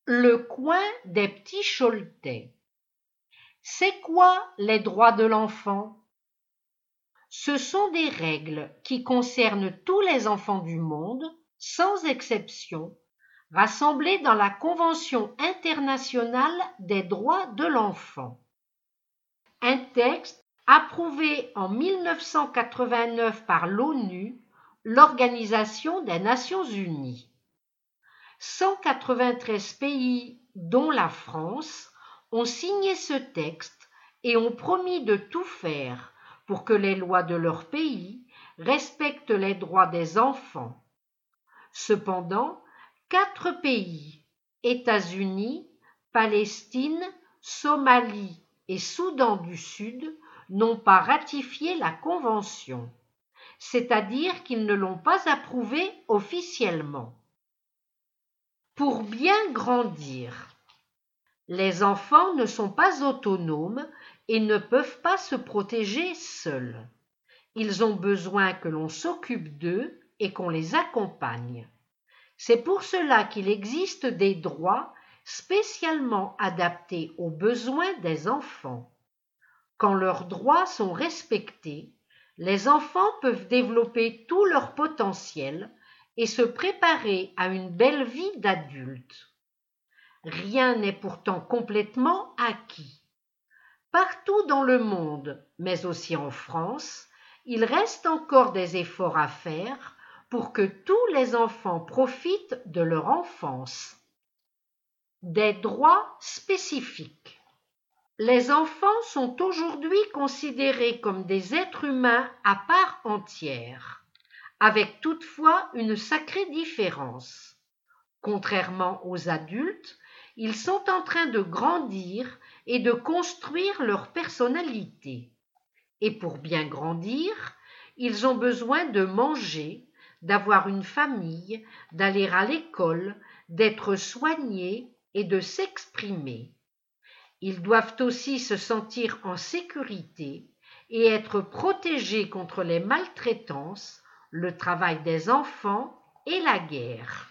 Le coin des petits Choletais. C'est quoi les droits de l'enfant? Ce sont des règles qui concernent tous les enfants du monde, sans exception, rassemblées dans la Convention internationale des droits de l'enfant. Un texte approuvé en 1989 par l'ONU, l'Organisation des Nations Unies. 193 pays, dont la France, ont signé ce texte et ont promis de tout faire pour que les lois de leur pays respectent les droits des enfants. Cependant, 4 pays, États-Unis, Palestine, Somalie et Soudan du Sud, n'ont pas ratifié la Convention, c'est-à-dire qu'ils ne l'ont pas approuvée officiellement. Pour bien grandir. Les enfants ne sont pas autonomes et ne peuvent pas se protéger seuls. Ils ont besoin que l'on s'occupe d'eux et qu'on les accompagne. C'est pour cela qu'il existe des droits spécialement adaptés aux besoins des enfants. Quand leurs droits sont respectés, les enfants peuvent développer tout leur potentiel et se préparer à une belle vie d'adulte. Rien n'est pourtant complètement acquis. Partout dans le monde, mais aussi en France, il reste encore des efforts à faire pour que tous les enfants profitent de leur enfance. Des droits spécifiques. Les enfants sont aujourd'hui considérés comme des êtres humains à part entière, avec toutefois une sacrée différence. Contrairement aux adultes, ils sont en train de grandir et de construire leur personnalité. Et pour bien grandir, ils ont besoin de manger, d'avoir une famille, d'aller à l'école, d'être soignés et de s'exprimer. Ils doivent aussi se sentir en sécurité et être protégés contre les maltraitances, le travail des enfants et la guerre.